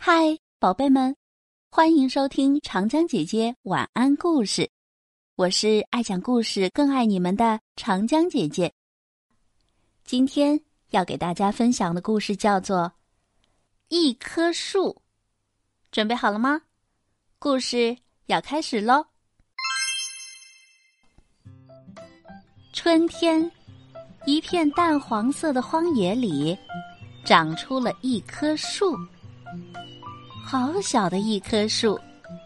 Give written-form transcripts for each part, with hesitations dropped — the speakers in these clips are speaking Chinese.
嗨，宝贝们，欢迎收听长江姐姐晚安故事。我是爱讲故事更爱你们的长江姐姐。今天要给大家分享的故事叫做《一棵树》，准备好了吗？故事要开始咯。春天，一片淡黄色的荒野里，长出了一棵树。好小的一棵树，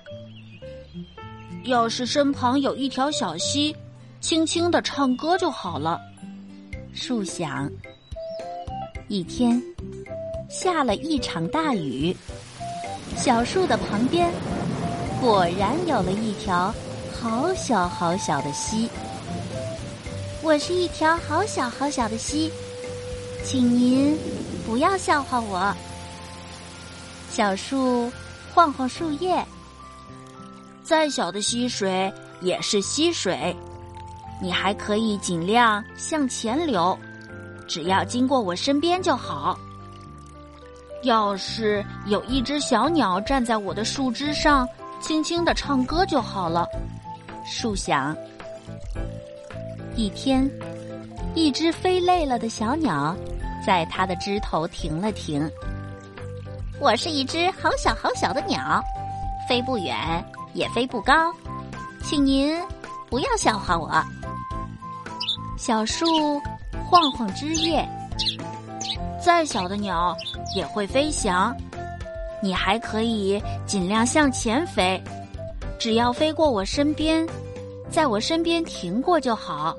要是身旁有一条小溪，轻轻地唱歌就好了。 树想。一天，下了一场大雨，小树的旁边果然有了一条好小好小的溪。我是一条好小好小的溪，请您不要笑话我。小树晃晃树叶， 再小的溪水也是溪水，你还可以尽量向前流，只要经过我身边就好。要是有一只小鸟站在我的树枝上，轻轻地唱歌就好了。 树想。一天，一只飞累了的小鸟在它的枝头停了停。我是一只好小好小的鸟，飞不远也飞不高，请您不要笑话我。小树晃晃枝叶， 再小的鸟也会飞翔，你还可以尽量向前飞，只要飞过我身边，在我身边停过就好。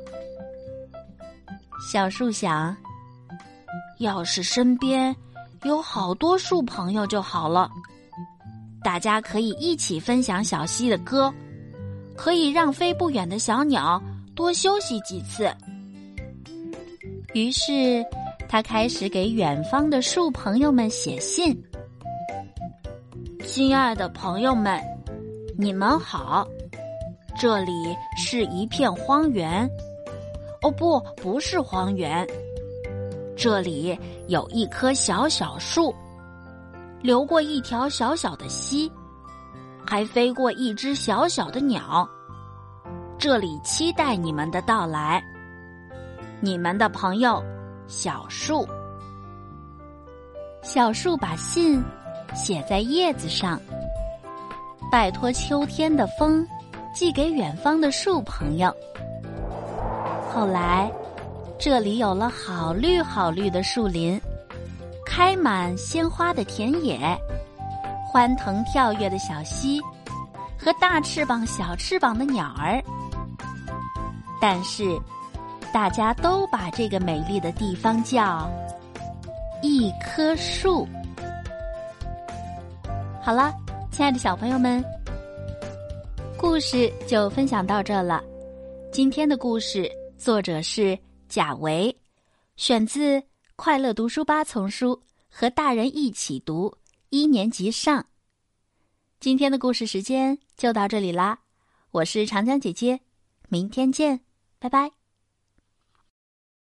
小树想， 要是身边有好多树朋友就好了，大家可以一起分享小溪的歌，可以让飞不远的小鸟多休息几次。 于是他开始给远方的树朋友们写信。 亲爱的朋友们，你们好，这里是一片荒原。哦不是荒原，这里有一棵小小树，流过一条小小的溪，还飞过一只小小的鸟。这里期待你们的到来，你们的朋友小树。 小树把信写在叶子上，拜托秋天的风寄给远方的树朋友。后来，这里有了好绿好绿的树林，开满鲜花的田野，欢腾跳跃的小溪，和大翅膀小翅膀的鸟儿。但是，大家都把这个美丽的地方叫一棵树。好了，亲爱的小朋友们，故事就分享到这了。今天的故事作者是贾维，选自《快乐读书吧》丛书和大人一起读1年级上。今天的故事时间就到这里啦，我是长江姐姐，明天见，拜拜。